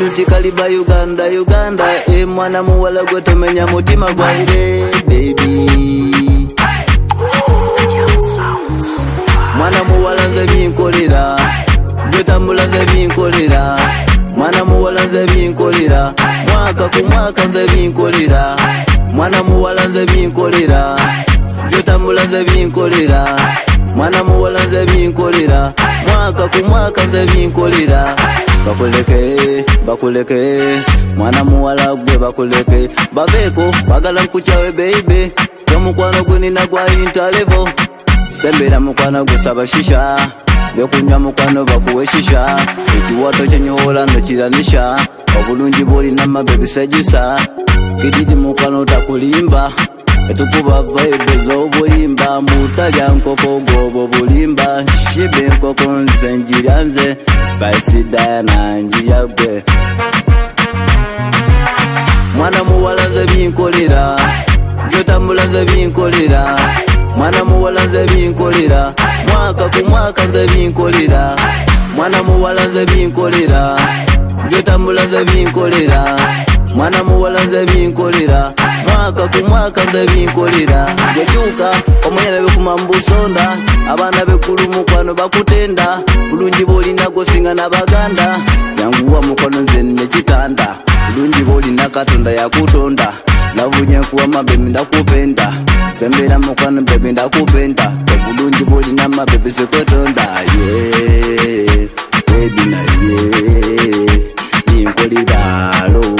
nti kaliba Uganda Uganda mwana muwala gwe tomenya mutima gwange baby mwana muwala nze binkolera gwe tambula nze binkolera mwana muwala nze binkolera mwaka ku mwaka nze binkolera mwana muwala nze binkolera gwe tambula nze binkolera mwana muwala nze binkolera mwaka ku mwaka nze binkolera bakuleke mwana muwala gwe bakuleke babeko bagala nkuchawe baby yomukwano gwenina gwa intalevo sembera mukwano gusaba shisha byokunywa mukwano bakuwe shisha ekiwato kyenyola nokiranisha obulungi bwolina mabebisajisa kididi mukwano takulimba etukuba vibe z'obuyimba mutalya nkoko gwobo bulimba shibe nkoko nze njirya nze spicy Diana njirya gwe mwana muwala nze binkolera gyotambula nze binkolera mwana muwala nze binkolera mwaka ku mwaka nze binkolera mwana muwala nze binkolera gyotambula nze binkolera mwana muwala nze binkolera mwaka ku mwaka nze binkolera gwekyuka omuyala bekumambusonda abaana bekulu mukwano bakutenda bulungi bwolina gosinga n'abaganda yanguwa mukwano nze nekitanda bulungi bwolina katonda yakutonda navunye nkuwa mabebi ndakupenda sembera mukwano bebi ndakupenda obulungi bwolina mabebi sekwetonda bebi naye binkoliralo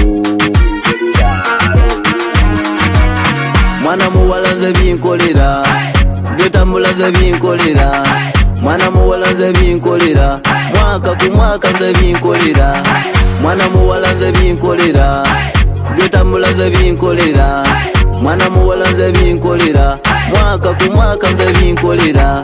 mwana muwala nze binkolera gyotambula nze binkolera mwana muwala nze binkolera mwaka ku mwaka nze binkolera mwana muwala nze binkolera gyotambula nze binkolera mwana muwala nze binkolera mwaka ku mwaka nze binkolera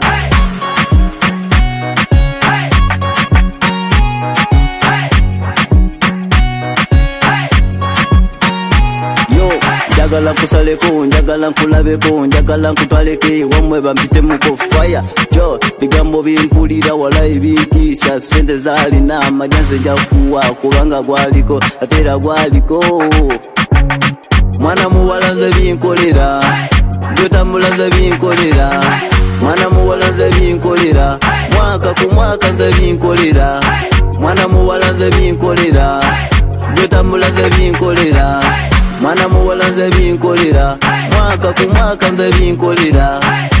njagala kusaleko njagala nkulabeko njagala nkutwaleke wamwe bampitemuko fire jo bigambo bimpulira wala ebitiisa sente zalina amajanze njakuwa kubanga gwaliko atera gwaliko mwana muwala nze binkolera gyotambula nze binkolera mwana muwala nze binkolera mwaka ku mwaka nze binkolera mwana muwala nze binkolera gyotambula nze binkolera mwana muwala nze binkolera mwaka ku mwaka nze binkolera